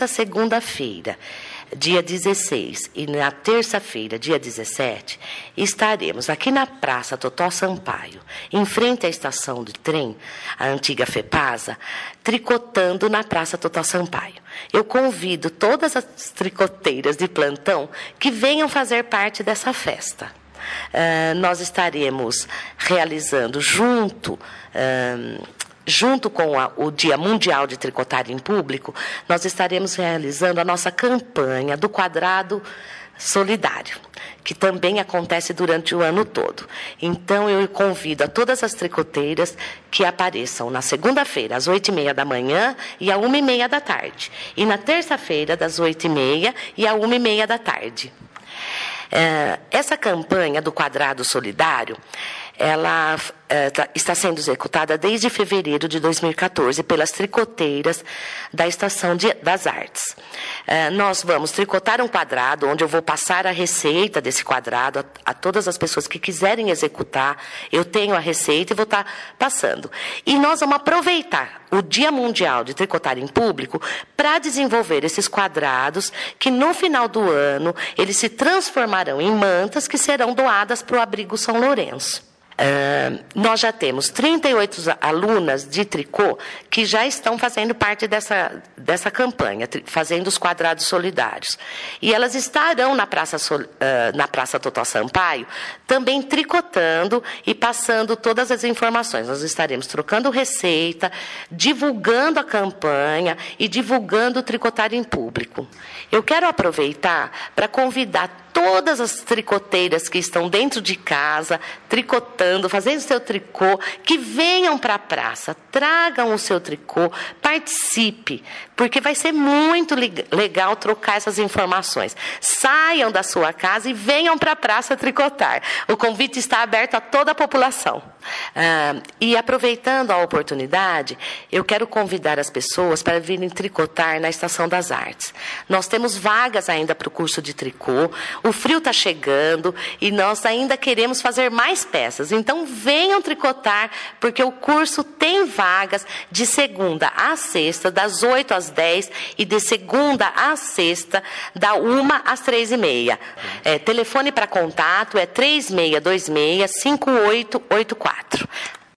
nesta segunda-feira, dia 16, e na terça-feira, dia 17, estaremos aqui na Praça Totó Sampaio, em frente à estação de trem, a antiga FEPASA, tricotando na Praça Totó Sampaio. Eu convido todas as tricoteiras de plantão que venham fazer parte dessa festa. Nós estaremos realizando junto com o Dia Mundial de Tricotagem em Público, nós estaremos realizando a nossa campanha do Quadrado Solidário, que também acontece durante o ano todo. Então, eu convido a todas as tricoteiras que apareçam na segunda-feira, às 8h30 da manhã e às 1h30 da tarde. E na terça-feira, das 8h30 e às 1h30 da tarde. Essa campanha do Quadrado Solidário, ela está sendo executada desde fevereiro de 2014 pelas tricoteiras da Estação das Artes. Nós vamos tricotar um quadrado, onde eu vou passar a receita desse quadrado a todas as pessoas que quiserem executar. Eu tenho a receita e vou estar passando. E nós vamos aproveitar o Dia Mundial de Tricotagem em Público para desenvolver esses quadrados que, no final do ano, eles se transformarão em mantas que serão doadas para o Abrigo São Lourenço. Nós já temos 38 alunas de tricô que já estão fazendo parte dessa campanha, fazendo os quadrados solidários. E elas estarão na Praça Totó Sampaio também tricotando e passando todas as informações. Nós estaremos trocando receita, divulgando a campanha e divulgando o tricotagem em público. Eu quero aproveitar para convidar todas as tricoteiras que estão dentro de casa, tricotando, fazendo seu tricô, que venham para a praça, tragam o seu tricô, participe, porque vai ser muito legal trocar essas informações. Saiam da sua casa e venham para a praça tricotar. O convite está aberto a toda a população. E aproveitando a oportunidade, eu quero convidar as pessoas para virem tricotar na Estação das Artes. Nós temos vagas ainda para o curso de tricô, o frio está chegando e nós ainda queremos fazer mais peças. Então, venham tricotar, porque o curso tem vagas de segunda a sexta, das 8 às 10, e de segunda a sexta, da 1 às 3h30. Telefone para contato é 3626-5884.